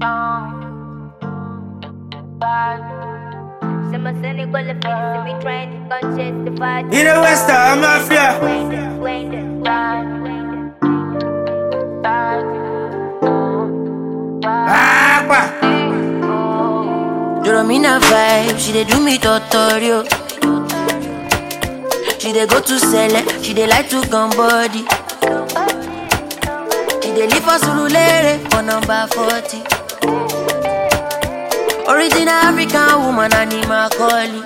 In the West, I'm mafia. Doromina vibe, she dey do me tutorial. She dey go to select, she dey like to come body. She dey live for Surulere for number 40. Original African woman, Anima Collie.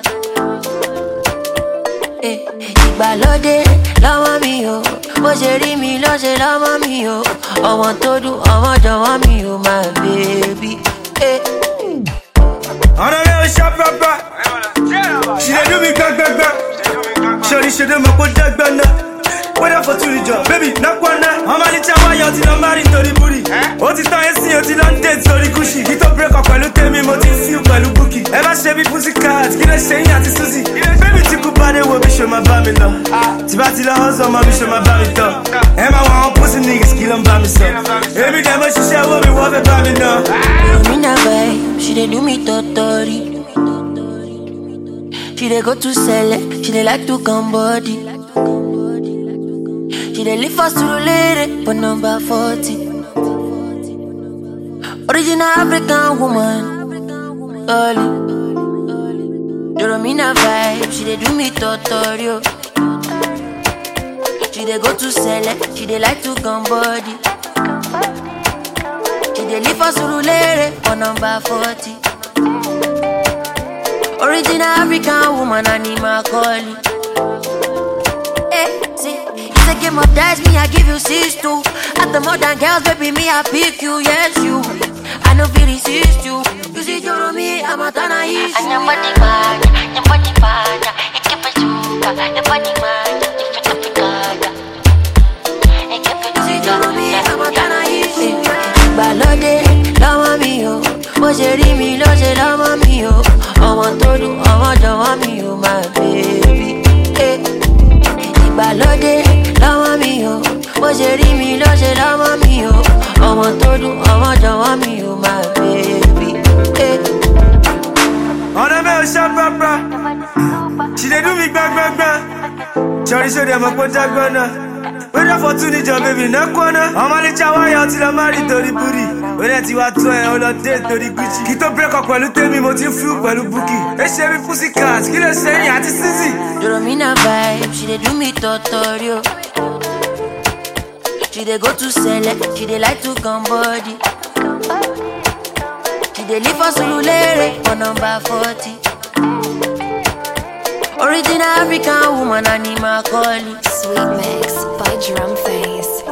Ìgbàlódé lọ́wọ́ mi o, bó ṣe rí mi ló ṣe lọ́wọ́ mi o. Ọmọ tó dùn, ọmọ jọ̀wọ́ mi o, my baby. On a real shop papa. She dey do me gbaggbagba. Shorty she dey my put that gbana. Whether for two job, baby, knock one night. I'm only chawa yo till I'm married to the booty. O ti tan esi o ti don date sorry Gucci. Kí tó break up pẹ̀lú tèmi mo ti feel pẹ̀lú Bukky. Ẹ bá ṣe bí Pussycat, kí lè ṣe yín àti Suzy. Baby tí kú bá dé wo bí ṣe máa bá mi lọ. Tí bá ti lọ hustle ọmọ bí ṣe máa bá mi tọ̀. Ẹ máa wọ àwọn pussy niggas kí ló ń bá mi sọ. Èmi dẹ̀ mo ṣiṣẹ́ owó mi wọ́n fẹ́ bá mi ná. Doromina vibe, she dey do me totori. She dey go to select, she dey like to come body. She dey live for Surulere for number 40. Original African woman, Collie. Doromina vibe, she dey do me tutorial. She dey go to select, she dey like to come body. She dey live for Surulere for number 40. Original African woman, Anima Collie. See, it's a game of dice, me I give you 6-2. At the modern girls, baby, me I pick you, yes you. I know feel resist you. You see, you're me, I'm a tana issue. And your body man, you keep it super. Your body man, you fit up the gaga. You keep it You see, super. you're me, I'm a tana issue. Ìgbàlódé lọ́wọ́ mi o, bó ṣe rí mi ló ṣe lọ́wọ́ mi o. Ọmọ tó dùn, ọmọ jọ̀wọ́ mi o, my baby. Ìgbàlódé lọ́wọ́ mi o, bó ṣe rí mi ló ṣe lọ́wọ́ mi o. Ọmọ tó dùn, ọmọ jọ̀wọ́ mi o, my baby. On a real shop papa. She dey do me gbaggbagba. Shorty show them a put that gbana. Whether for two job, baby, knock one. I'm only chawa yo till I'm married to the booty. Whether you are two on a date to the Gucci. Kí tó break up pẹ̀lú tèmi mo ti feel pẹ̀lú Bukky. Ẹ ṣe bí Pussycat, kí lè ṣe yín àti Suzy. Doromina vibe, she dey do me tutorial. She dey go to select, she dey like to come body. She dey live for Surulere for number 40. Original African woman, Anima Collie. Sweet mix by Drum Face.